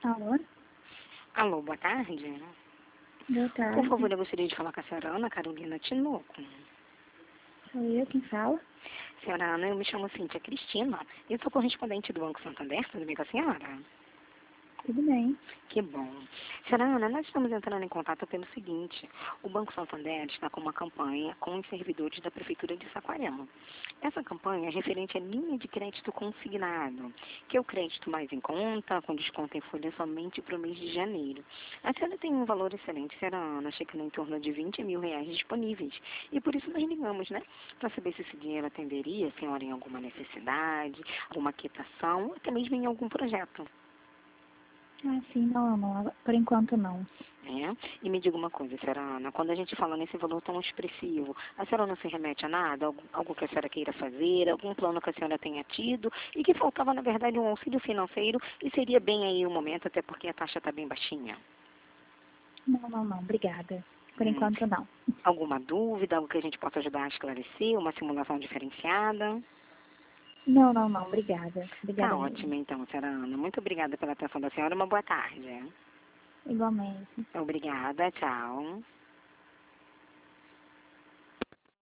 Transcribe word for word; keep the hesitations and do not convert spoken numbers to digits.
Alô? Alô, boa tarde. Boa Por tarde. favor, eu gostaria de falar com a senhora Ana Carolina Tinoco. Sou eu quem fala? Senhora Ana, eu me chamo Cíntia Cristina. Eu sou correspondente do Banco Santander, tudo bem com a senhora? Tudo bem. Que bom. Senhora Ana, nós estamos entrando em contato pelo seguinte. O Banco Santander está com uma campanha com os servidores da Prefeitura de Saquarema. Essa campanha é referente à linha de crédito consignado, que é o crédito mais em conta, com desconto em folha somente para o mês de janeiro. A senhora tem um valor excelente, senhora Ana, chegando em torno de vinte mil reais disponíveis. E por isso nós ligamos, né? Para saber se esse dinheiro atenderia a senhora em alguma necessidade, alguma quitação, ou até mesmo em algum projeto. Ah, sim, não, não. Por enquanto não. É? E me diga uma coisa, senhora Ana, quando a gente fala nesse valor tão expressivo, a senhora não se remete a nada? Algo, algo que a senhora queira fazer, algum plano que a senhora tenha tido e que faltava, na verdade, um auxílio financeiro e seria bem aí o momento, até porque a taxa está bem baixinha? Não, não, não. Obrigada. Por Hum, enquanto não. alguma dúvida, algo que a gente possa ajudar a esclarecer, uma simulação diferenciada? Não, não, não. Obrigada. Tá Obrigada mesmo. ótimo, então, senhora Ana. Muito obrigada pela atenção da senhora. Uma boa tarde. Igualmente. Obrigada, tchau.